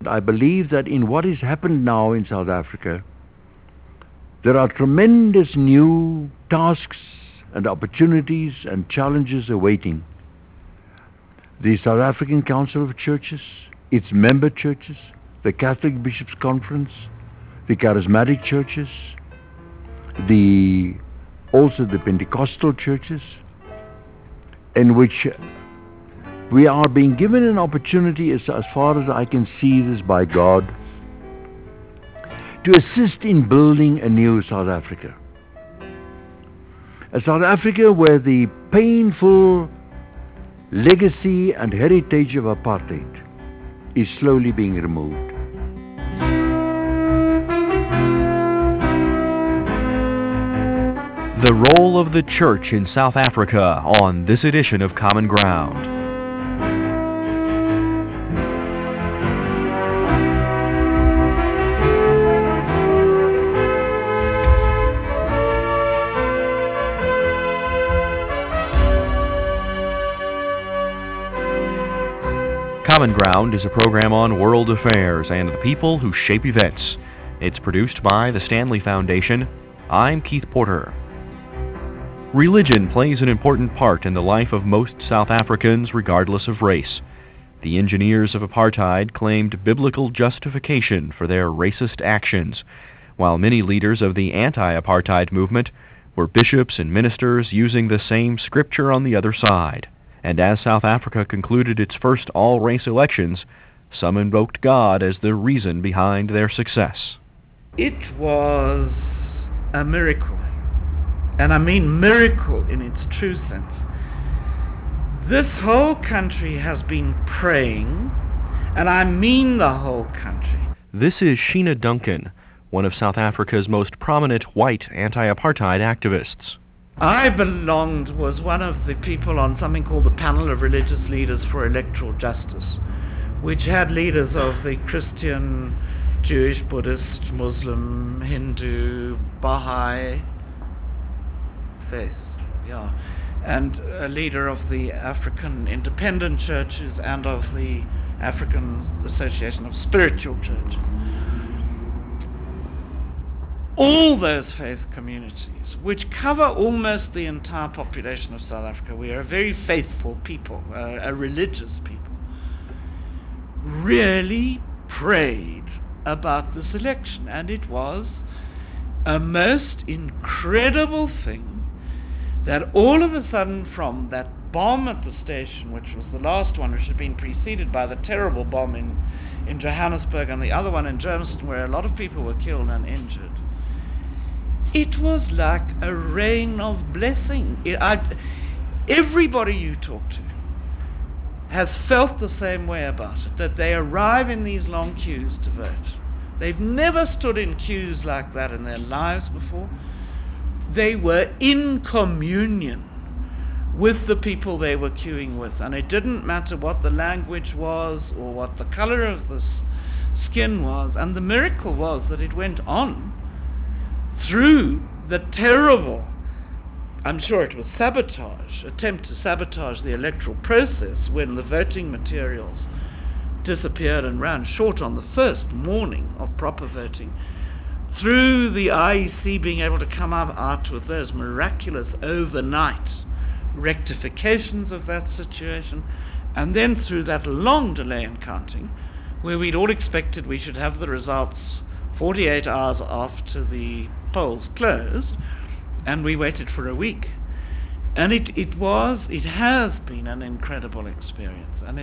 I believe that in what has happened now in South Africa, there are tremendous new tasks and opportunities and challenges awaiting the South African Council of Churches, its member churches, the Catholic Bishops' Conference, the Charismatic churches, also the Pentecostal churches, in which we are being given an opportunity, as far as I can see this by God, to assist in building a new South Africa. A South Africa where the painful legacy and heritage of apartheid is slowly being removed. The role of the Church in South Africa on this edition of Common Ground. Common Ground is a program on world affairs and the people who shape events. It's produced by the Stanley Foundation. I'm Keith Porter. Religion plays an important part in the life of most South Africans regardless of race. The engineers of apartheid claimed biblical justification for their racist actions, while many leaders of the anti-apartheid movement were bishops and ministers using the same scripture on the other side. And as South Africa concluded its first all-race elections, some invoked God as the reason behind their success. It was a miracle. And I mean miracle in its true sense. This whole country has been praying, and I mean the whole country. This is Sheena Duncan, one of South Africa's most prominent white anti-apartheid activists. I was one of the people on something called the Panel of Religious Leaders for Electoral Justice, which had leaders of the Christian, Jewish, Buddhist, Muslim, Hindu, Baha'i faith, and a leader of the African independent churches and of the African Association of Spiritual Churches. All those faith communities, which cover almost the entire population of South Africa, we are a very faithful people, a religious people, really prayed about this election, and it was a most incredible thing that all of a sudden, from that bomb at the station, which was the last one, which had been preceded by the terrible bomb in Johannesburg and the other one in Germiston, where a lot of people were killed and injured, it was like a rain of blessing. Everybody you talk to has felt the same way about it, that they arrive in these long queues to vote. They've never stood in queues like that in their lives before. They were in communion with the people they were queuing with, and it didn't matter what the language was or what the color of the skin was. And the miracle was that it went on through the terrible, I'm sure it was attempt to sabotage the electoral process when the voting materials disappeared and ran short on the first morning of proper voting, through the IEC being able to come out with those miraculous overnight rectifications of that situation, and then through that long delay in counting, where we'd all expected we should have the results 48 hours after the polls closed, and we waited for a week. And it has been an incredible experience, and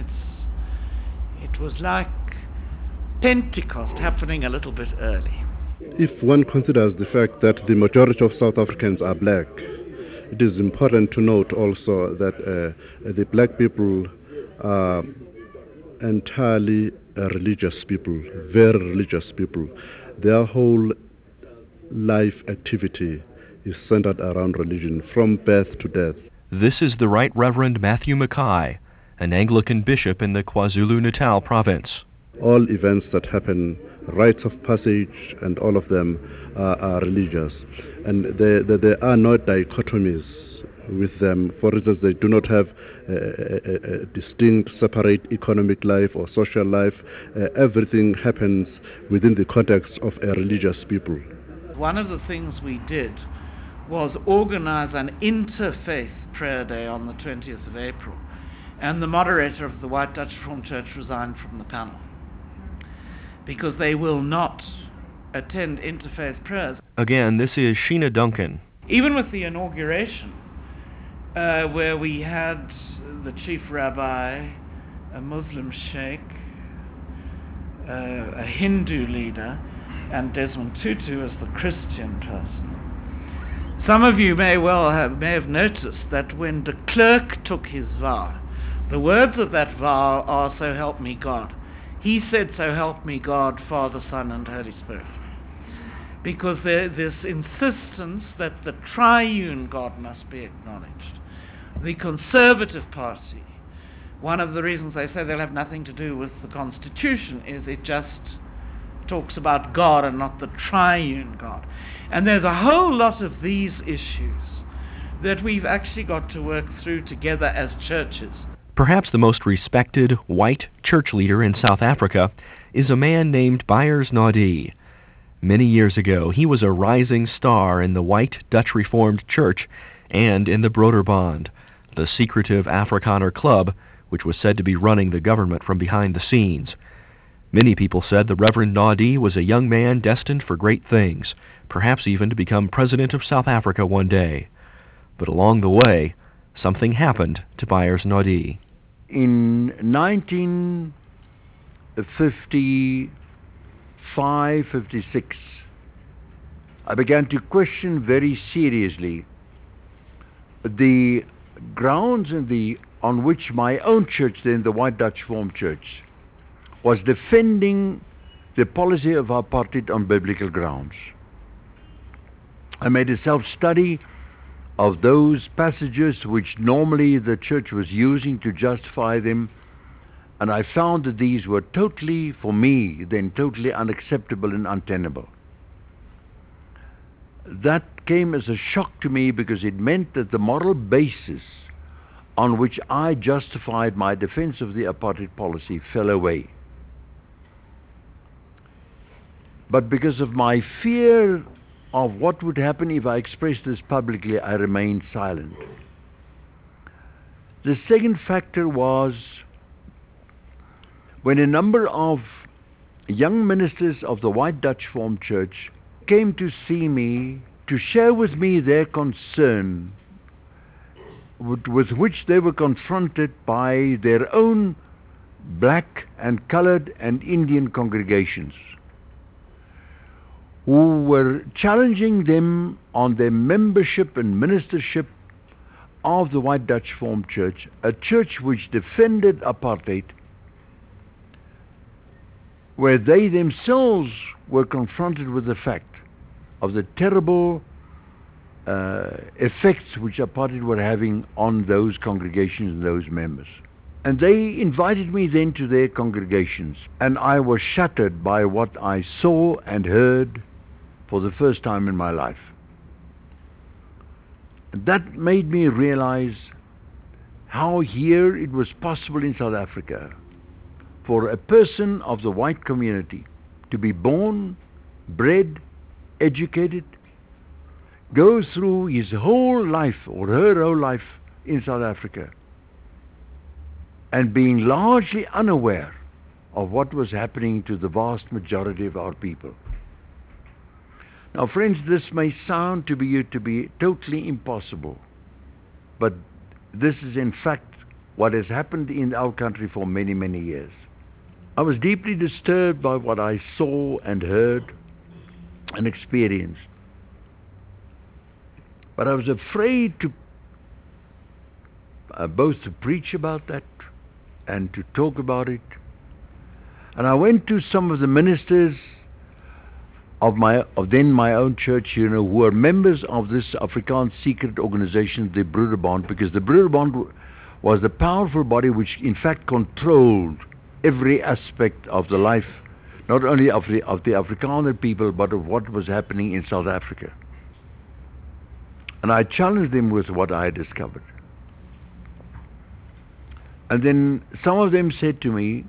it was like Pentecost happening a little bit early. If one considers the fact that the majority of South Africans are black, it is important to note also that the black people are entirely religious people, very religious people. Their whole life activity is centered around religion, from birth to death. This is the Right Reverend Matthew Mackay, an Anglican bishop in the KwaZulu-Natal province. All events that happen, rites of passage, and all of them are religious. And there are no dichotomies with them. For instance, they do not have a distinct, separate economic life or social life. Everything happens within the context of a religious people. One of the things we did was organize an interfaith prayer day on the 20th of April, and the moderator of the White Dutch Reformed Church resigned from the panel because they will not attend interfaith prayers. Again, this is Sheena Duncan. Even with the inauguration, where we had the chief rabbi, a Muslim sheikh, a Hindu leader, and Desmond Tutu as the Christian person. Some of you may have noticed that when de Klerk took his vow, the words of that vow are, "So help me God." He said, "So help me God, Father, Son, and Holy Spirit." Because there's this insistence that the triune God must be acknowledged. The Conservative Party, one of the reasons they say they'll have nothing to do with the Constitution is it just talks about God and not the triune God. And there's a whole lot of these issues that we've actually got to work through together as churches. Perhaps the most respected white church leader in South Africa is a man named Beyers Naudé. Many years ago, he was a rising star in the white Dutch Reformed Church and in the Broederbond, the secretive Afrikaner club which was said to be running the government from behind the scenes. Many people said the Reverend Naudé was a young man destined for great things, perhaps even to become president of South Africa one day. But along the way, something happened to Beyers Naudé. In 1955-56, I began to question very seriously the grounds on which my own church, then the White Dutch Reformed Church, was defending the policy of apartheid on biblical grounds. I made a self-study of those passages which normally the church was using to justify them, and I found that these were totally, for me, then totally unacceptable and untenable. That came as a shock to me because it meant that the moral basis on which I justified my defense of the apartheid policy fell away. But because of my fear of what would happen if I expressed this publicly, I remained silent. The second factor was when a number of young ministers of the White Dutch Reformed Church came to see me to share with me their concern with which they were confronted by their own black and colored and Indian congregations, who were challenging them on their membership and ministership of the White Dutch Reformed Church, a church which defended apartheid, where they themselves were confronted with the fact of the terrible effects which apartheid were having on those congregations and those members. And they invited me then to their congregations, and I was shattered by what I saw and heard for the first time in my life. That made me realize how here it was possible in South Africa for a person of the white community to be born, bred, educated, go through his whole life or her whole life in South Africa and being largely unaware of what was happening to the vast majority of our people. Now, friends, this may sound to be totally impossible, but this is in fact what has happened in our country for many, many years. I was deeply disturbed by what I saw and heard and experienced. But I was afraid to both to preach about that and to talk about it. And I went to some of the ministers of then my own church, who were members of this Afrikaans secret organization, the Broederbond, because the Broederbond was the powerful body which in fact controlled every aspect of the life, not only of the Afrikaner people, but of what was happening in South Africa. And I challenged them with what I had discovered. And then some of them said to me,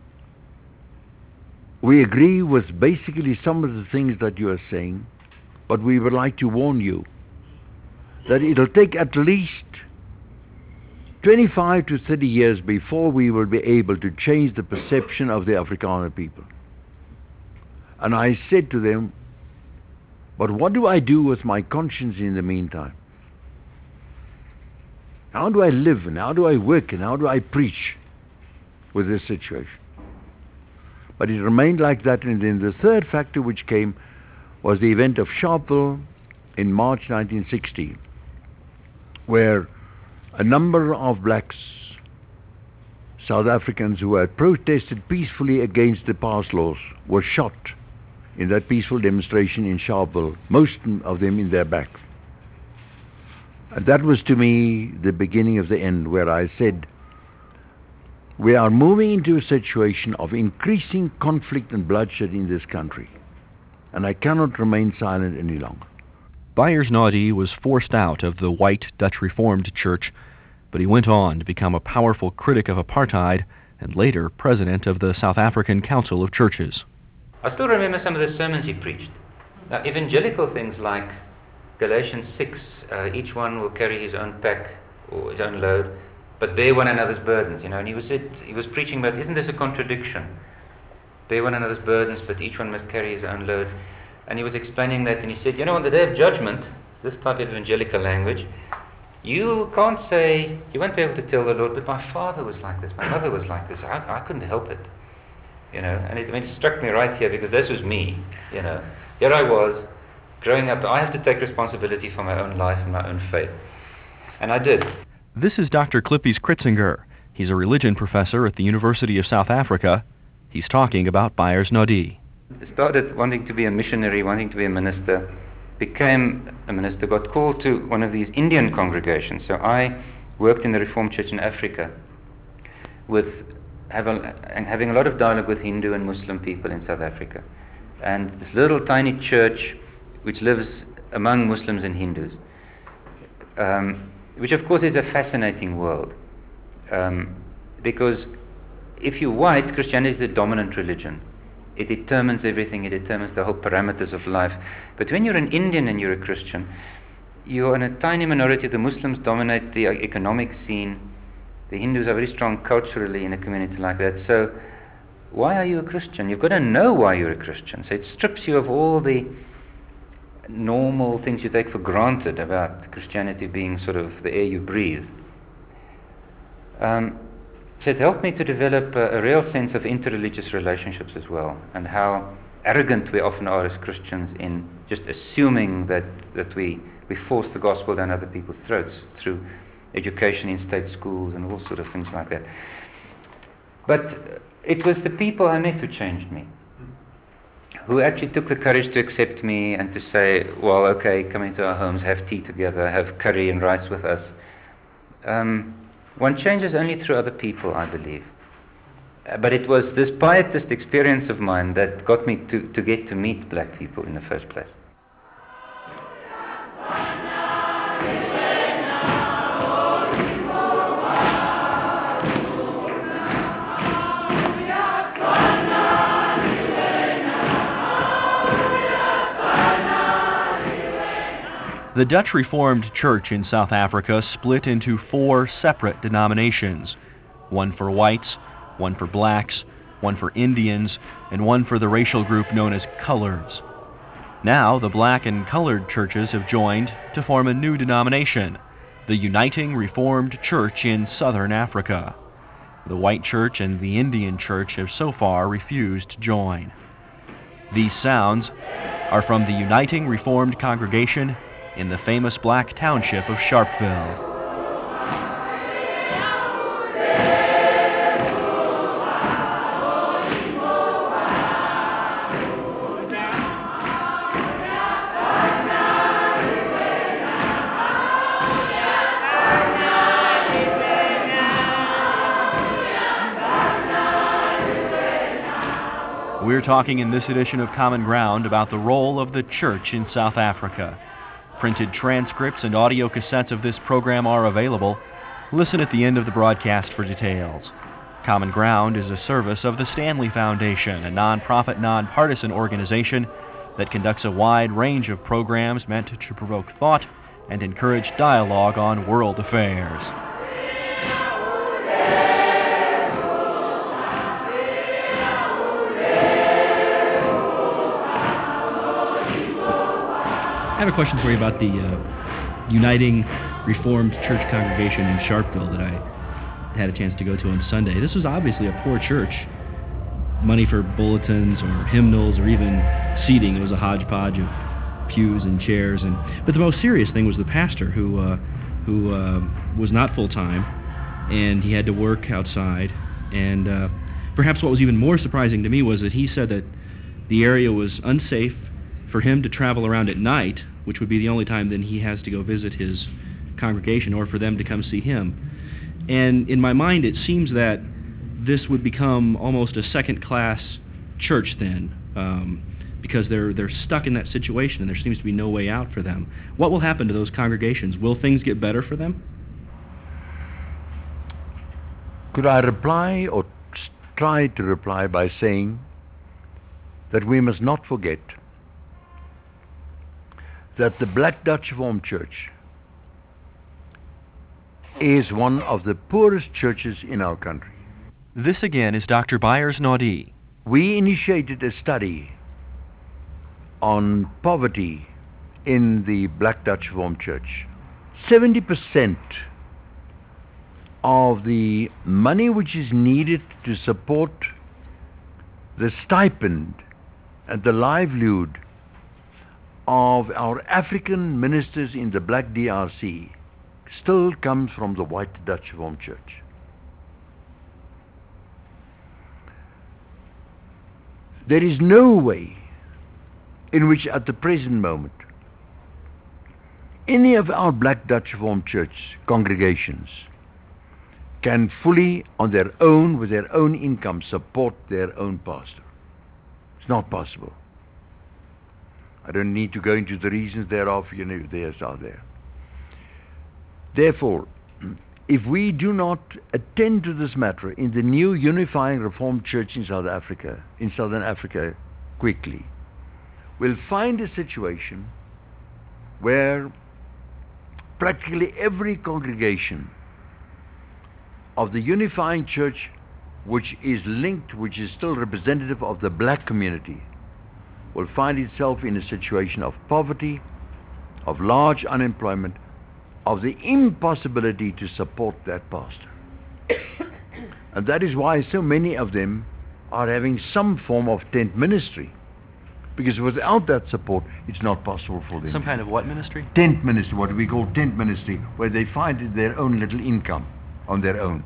we agree with basically some of the things that you are saying, but we would like to warn you that it'll take at least 25 to 30 years before we will be able to change the perception of the Afrikaner people. And I said to them, but what do I do with my conscience in the meantime? How do I live, and how do I work, and how do I preach with this situation? But it remained like that, and then the third factor which came was the event of Sharpeville in March 1960, where a number of blacks, South Africans who had protested peacefully against the pass laws, were shot in that peaceful demonstration in Sharpeville, most of them in their back. And that was to me the beginning of the end, where I said, we are moving into a situation of increasing conflict and bloodshed in this country, and I cannot remain silent any longer. Beyers-Naudé was forced out of the white Dutch Reformed Church, but he went on to become a powerful critic of apartheid and later president of the South African Council of Churches. I still remember some of the sermons he preached. Now, evangelical things like Galatians 6, each one will carry his own pack or his own load, but bear one another's burdens, and he was preaching about, isn't this a contradiction? Bear one another's burdens, but each one must carry his own load. And he was explaining that, and he said, on the day of judgment, this type of evangelical language, you can't say, you won't be able to tell the Lord, but my father was like this, my mother was like this, I couldn't help it. And it struck me right here, because this was me, Here I was, growing up, I have to take responsibility for my own life and my own faith. And I did. This is Dr. Klippies Kritzinger. He's a religion professor at the University of South Africa. He's talking about Beyers-Naudé. Started wanting to be a missionary, wanting to be a minister, became a minister, got called to one of these Indian congregations. So I worked in the Reformed Church in Africa having a lot of dialogue with Hindu and Muslim people in South Africa. And this little tiny church which lives among Muslims and Hindus, which of course is a fascinating world, because if you're white, Christianity is the dominant religion. It determines everything, it determines the whole parameters of life. But when you're an Indian and you're a Christian, you're in a tiny minority. The Muslims dominate the economic scene. The Hindus are very strong culturally in a community like that. So why are you a Christian? You've got to know why you're a Christian. So it strips you of all the normal things you take for granted about Christianity being sort of the air you breathe. So it helped me to develop a real sense of interreligious relationships as well, and how arrogant we often are as Christians in just assuming that we force the gospel down other people's throats through education in state schools and all sort of things like that. But it was the people I met who changed me, who actually took the courage to accept me and to say, well, okay, come into our homes, have tea together, have curry and rice with us. One changes only through other people, I believe. But it was this pietist experience of mine that got me to get to meet black people in the first place. The Dutch Reformed Church in South Africa split into 4 separate denominations, one for whites, one for blacks, one for Indians, and one for the racial group known as coloreds. Now the black and colored churches have joined to form a new denomination, the Uniting Reformed Church in Southern Africa. The white church and the Indian church have so far refused to join. These sounds are from the Uniting Reformed Congregation in the famous black township of Sharpeville. We're talking in this edition of Common Ground about the role of the church in South Africa. Printed transcripts and audio cassettes of this program are available. Listen at the end of the broadcast for details. Common Ground is a service of the Stanley Foundation, a nonprofit, nonpartisan organization that conducts a wide range of programs meant to provoke thought and encourage dialogue on world affairs. I have a question for you about the Uniting Reformed Church congregation in Sharpeville that I had a chance to go to on Sunday. This was obviously a poor church. Money for bulletins or hymnals or even seating. It was a hodgepodge of pews and chairs. But the most serious thing was the pastor who was not full-time, and he had to work outside. And perhaps what was even more surprising to me was that he said that the area was unsafe for him to travel around at night, which would be the only time then he has to go visit his congregation or for them to come see him. And in my mind, it seems that this would become almost a second-class church then, because they're stuck in that situation and there seems to be no way out for them. What will happen to those congregations? Will things get better for them? Could I reply or try to reply by saying that we must not forget that the Black Dutch Reformed Church is one of the poorest churches in our country. This again is Dr. Byers-Naudé. We initiated a study on poverty in the Black Dutch Reformed Church. 70% of the money which is needed to support the stipend and the livelihood of our African ministers in the Black DRC still comes from the White Dutch Reformed Church. There is no way in which at the present moment any of our Black Dutch Reformed Church congregations can fully on their own, with their own income, support their own pastor. It's not possible. I don't need to go into the reasons thereof, theirs are there. Therefore, if we do not attend to this matter in the new unifying Reformed Church in Southern Africa quickly, we'll find a situation where practically every congregation of the unifying church which is linked, which is still representative of the black community, will find itself in a situation of poverty, of large unemployment, of the impossibility to support that pastor. And that is why so many of them are having some form of tent ministry, because without that support it's not possible for them. Some kind of what ministry? Tent ministry, what we call tent ministry, where they find their own little income on their own.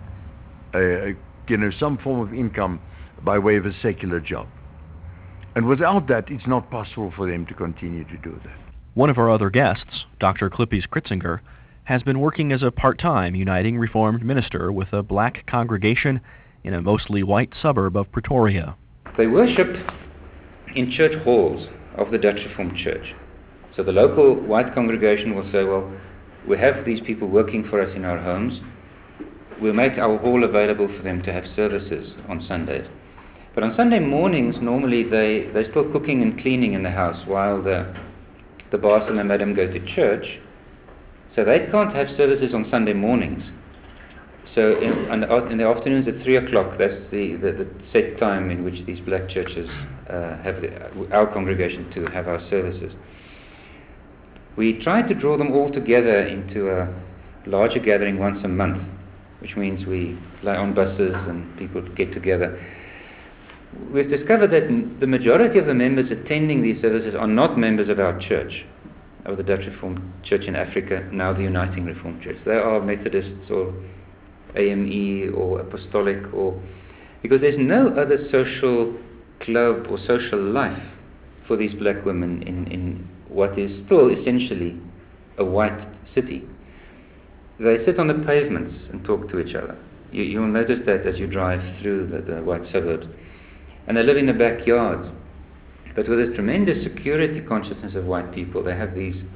Some form of income by way of a secular job. And without that, it's not possible for them to continue to do that. One of our other guests, Dr. Klippies Kritzinger, has been working as a part-time Uniting Reformed minister with a black congregation in a mostly white suburb of Pretoria. They worship in church halls of the Dutch Reformed Church. So the local white congregation will say, well, we have these people working for us in our homes. We'll make our hall available for them to have services on Sundays. But on Sunday mornings, normally they're still cooking and cleaning in the house while the boss and the madam go to church. So they can't have services on Sunday mornings. So in the afternoons at 3 o'clock, that's the set time in which these black churches have our congregation to have our services. We try to draw them all together into a larger gathering once a month, which means we fly on buses and people get together. We've discovered that the majority of the members attending these services are not members of our church, of the Dutch Reformed Church in Africa, now the Uniting Reformed Church. They are Methodists or AME or Apostolic, because there's no other social club or social life for these black women in what is still essentially a white city. They sit on the pavements and talk to each other. You'll notice that as you drive through the white suburbs. And they live in the backyards. But with this tremendous security consciousness of white people, they have these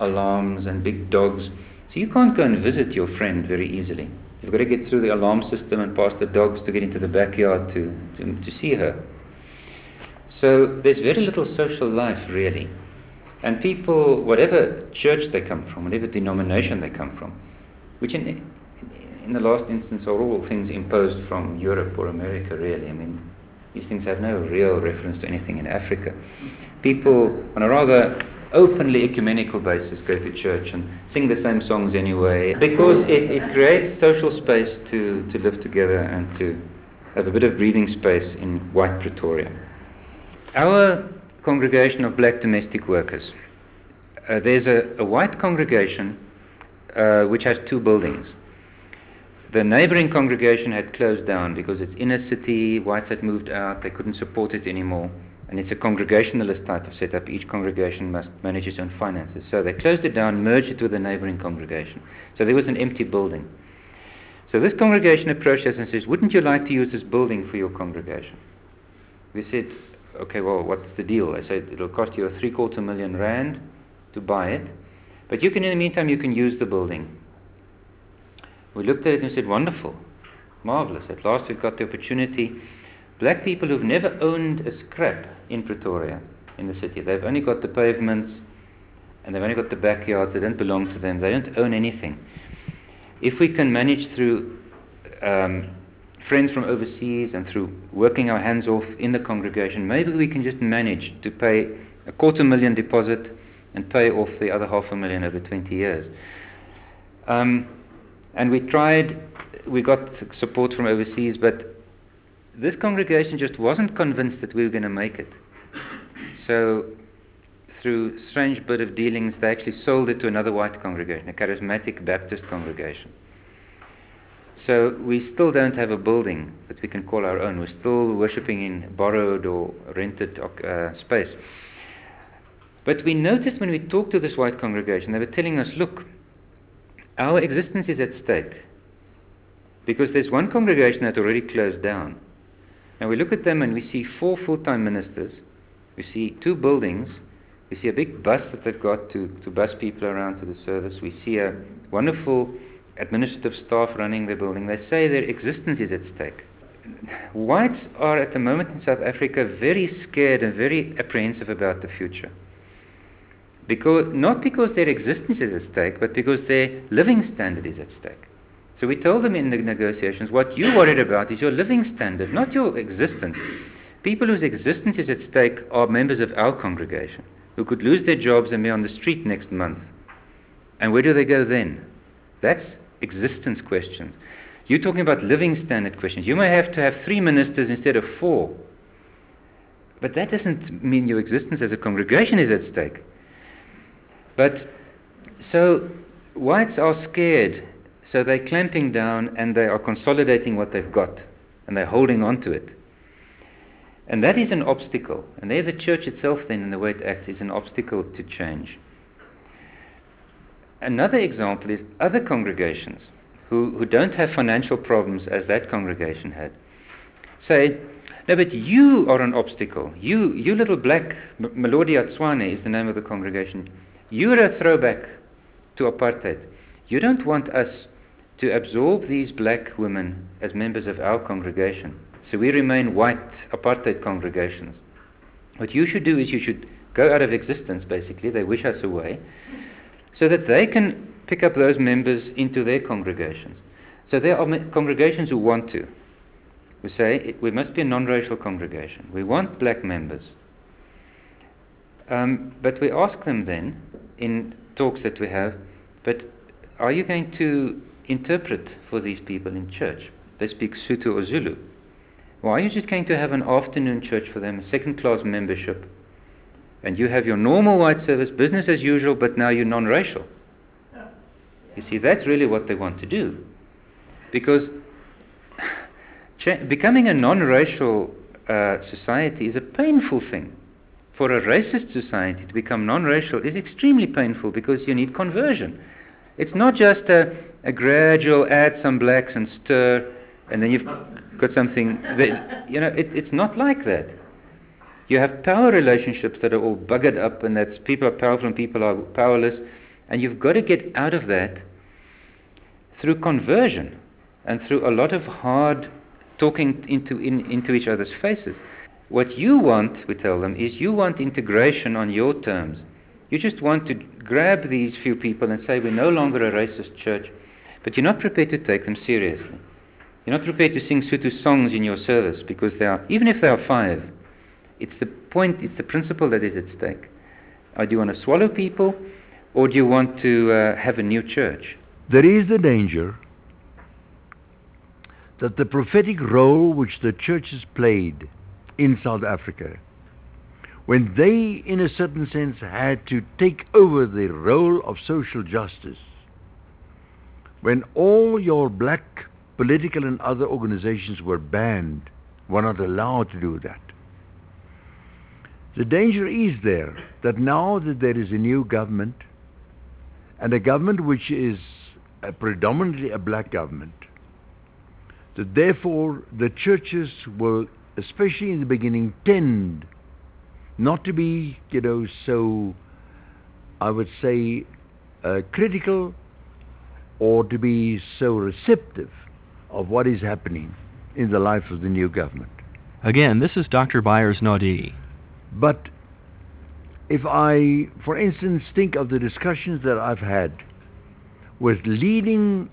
alarms and big dogs. So you can't go and visit your friend very easily. You've got to get through the alarm system and past the dogs to get into the backyard to see her. So there's very little social life, really. And people, whatever church they come from, whatever denomination they come from, which in the last instance are all things imposed from Europe or America, really. I mean, these things have no real reference to anything in Africa. People, on a rather openly ecumenical basis, go to church and sing the same songs anyway, because it creates social space to live together and to have a bit of breathing space in white Pretoria. Our congregation of black domestic workers, there's a white congregation which has 2 buildings. The neighboring congregation had closed down because it's inner city, whites had moved out, they couldn't support it anymore, and it's a congregationalist type of setup. Each congregation must manage its own finances. So they closed it down, merged it with the neighboring congregation. So there was an empty building. So this congregation approached us and says, wouldn't you like to use this building for your congregation? We said, okay, well, what's the deal? I said, it'll cost you R750,000 rand to buy it, but you can, in the meantime, you can use the building. We looked at it and said, wonderful, marvelous. At last we've got the opportunity. Black people who've never owned a scrap in Pretoria, in the city. They've only got the pavements and they've only got the backyards. They don't belong to them. They don't own anything. If we can manage through friends from overseas and through working our hands off in the congregation, maybe we can just manage to pay $250,000 deposit and pay off the other $500,000 over 20 years. And we tried, we got support from overseas, but this congregation just wasn't convinced that we were going to make it. So through a strange bit of dealings, they actually sold it to another white congregation, a charismatic Baptist congregation. So we still don't have a building that we can call our own. We're still worshipping in borrowed or rented space. But we noticed when we talked to this white congregation, they were telling us, look, our existence is at stake because there's one congregation that already closed down. And we look at them and we see 4 full-time ministers, we see 2 buildings, we see a big bus that they've got to bus people around to the service, we see a wonderful administrative staff running the building. They say their existence is at stake. Whites are at the moment in South Africa very scared and very apprehensive about the future. Not because their existence is at stake, but because their living standard is at stake. So we told them in the negotiations, what you're worried about is your living standard, not your existence. People whose existence is at stake are members of our congregation, who could lose their jobs and be on the street next month. And where do they go then? That's existence questions. You're talking about living standard questions. You may have to have 3 ministers instead of 4. But that doesn't mean your existence as a congregation is at stake. But so whites are scared, so they're clamping down and they are consolidating what they've got and they're holding on to it. And that is an obstacle. And there the church itself then, in the way it acts, is an obstacle to change. Another example is other congregations who don't have financial problems as that congregation had. Say, no, but you are an obstacle. You little black, Melodi Atswane is the name of the congregation. You're a throwback to apartheid. You don't want us to absorb these black women as members of our congregation. So we remain white apartheid congregations. What you should do is you should go out of existence, basically. They wish us away, so that they can pick up those members into their congregations. So there are congregations who want to. We say, we must be a non-racial congregation. We want black members. But we ask them then, in talks that we have, but are you going to interpret for these people in church? They speak Sotho or Zulu. Or are you just going to have an afternoon church for them, a second-class membership, and you have your normal white service, business as usual, but now you're non-racial? You see, that's really what they want to do. Because becoming a non-racial society is a painful thing. For a racist society to become non-racial is extremely painful because you need conversion. It's not just a gradual add some blacks and stir, and then you've got something that, it's not like that. You have power relationships that are all buggered up, and that's people are powerful and people are powerless. And you've got to get out of that through conversion and through a lot of hard talking into each other's faces. What you want, we tell them, is you want integration on your terms. You just want to grab these few people and say, we're no longer a racist church, but you're not prepared to take them seriously. You're not prepared to sing Sotho songs in your service, because they are, even if they are 5, it's the point, it's the principle that is at stake. Do you want to swallow people, or do you want to have a new church? There is the danger that the prophetic role which the churches played in South Africa, when they, in a certain sense, had to take over the role of social justice, when all your black political and other organizations were banned, were not allowed to do that. The danger is there that now that there is a new government, and a government which is predominantly a black government, that therefore the churches will, especially in the beginning, tend not to be, so, I would say, critical, or to be so receptive of what is happening in the life of the new government. Again, this is Dr. Byers-Naudé. But if I, for instance, think of the discussions that I've had with leading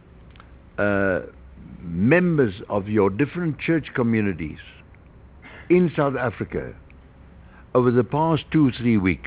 members of your different church communities in South Africa over the past 2-3 weeks,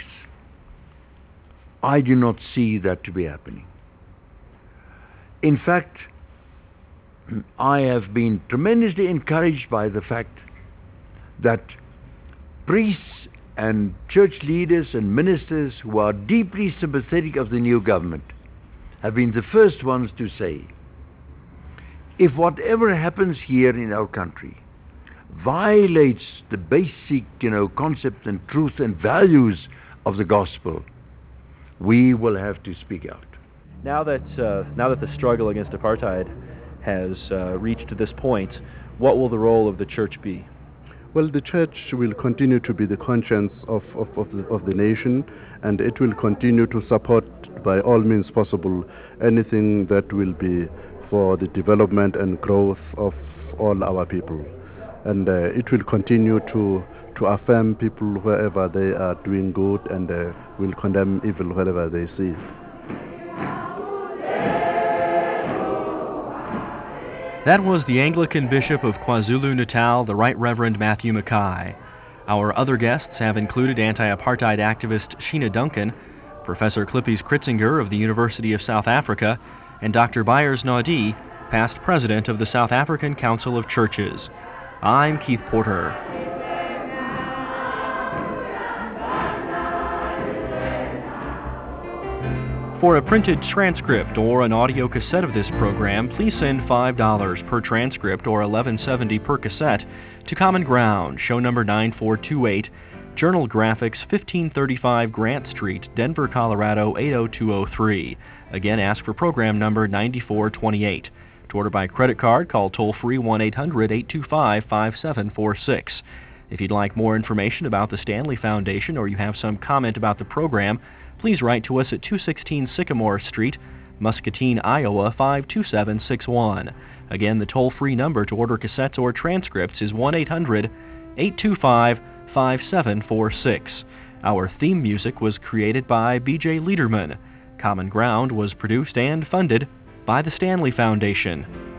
I do not see that to be happening. In fact, I have been tremendously encouraged by the fact that priests and church leaders and ministers who are deeply sympathetic of the new government have been the first ones to say, if whatever happens here in our country violates the basic, concept and truth and values of the gospel, we will have to speak out. Now that the struggle against apartheid has reached this point, what will the role of the church be? Well, the church will continue to be the conscience of the nation, and it will continue to support by all means possible anything that will be for the development and growth of all our people. And it will continue to affirm people wherever they are doing good, and will condemn evil wherever they see. That was the Anglican Bishop of KwaZulu-Natal, the Right Reverend Matthew Mackay. Our other guests have included anti-apartheid activist Sheena Duncan, Professor Klippies Kritzinger of the University of South Africa, and Dr. Byers-Naudé, past president of the South African Council of Churches. I'm Keith Porter. For a printed transcript or an audio cassette of this program, please send $5 per transcript or $11.70 per cassette to Common Ground, show number 9428, Journal Graphics, 1535 Grant Street, Denver, Colorado 80203. Again, ask for program number 9428. To order by credit card, call toll-free 1-800-825-5746. If you'd like more information about the Stanley Foundation, or you have some comment about the program, please write to us at 216 Sycamore Street, Muscatine, Iowa 52761. Again, the toll-free number to order cassettes or transcripts is 1-800-825-5746. Our theme music was created by B.J. Liederman. Common Ground was produced and funded by the Stanley Foundation.